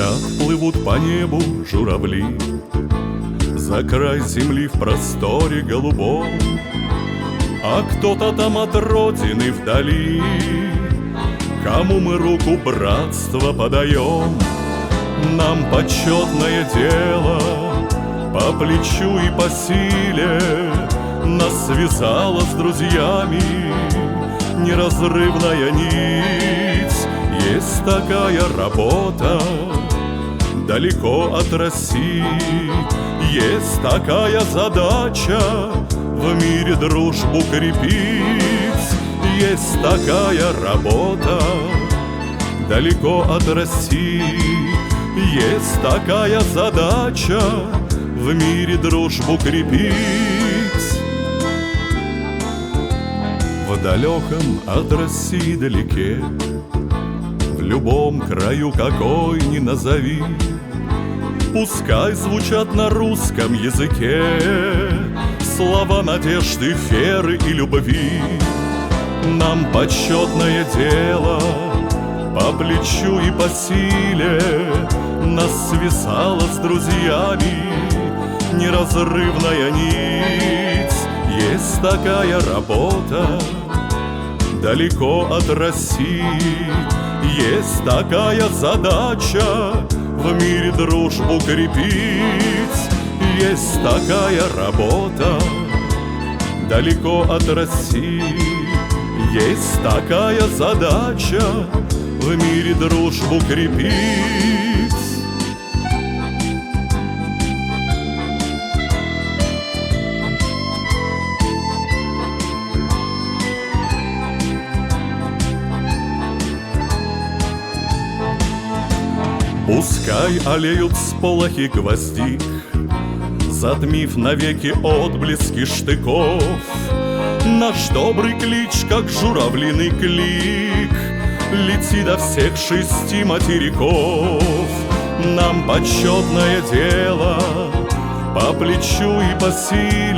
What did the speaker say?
Летят, плывут по небу журавли за край земли в просторе голубом, а кто-то там от родины вдали, кому мы руку братства подаем. Нам почетное дело по плечу и по силе, нас связала с друзьями неразрывная нить. Есть такая работа далеко от России, есть такая задача в мире дружбу крепить. Есть такая работа далеко от России, есть такая задача в мире дружбу крепить. В далеком от России далеке, в любом краю, какой ни назови, пускай звучат на русском языке слова надежды, веры и любви. Нам почетное дело по плечу и по силе, нас связала с друзьями неразрывная нить. Есть такая работа далеко от России, есть такая задача в мире дружбу крепить. Есть такая работа далеко от России, есть такая задача в мире дружбу крепить. Пускай олеют сполохи гвоздик, затмив навеки отблески штыков, наш добрый клич, как журавлиный клик, лети до всех 6 материков. Нам почетное дело по плечу и по силе,